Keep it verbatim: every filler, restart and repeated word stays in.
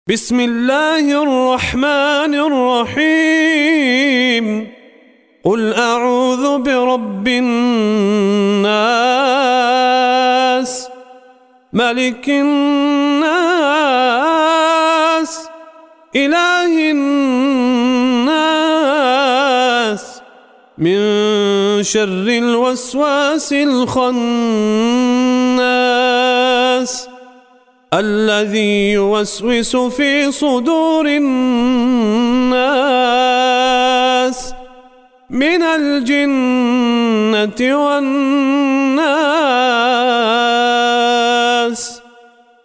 بسم الله الرحمن الرحيم قل أعوذ برب الناس ملك الناس إله الناس من شر الوسواس الخناس الذي يوسوس في صدور الناس من الجنة والناس.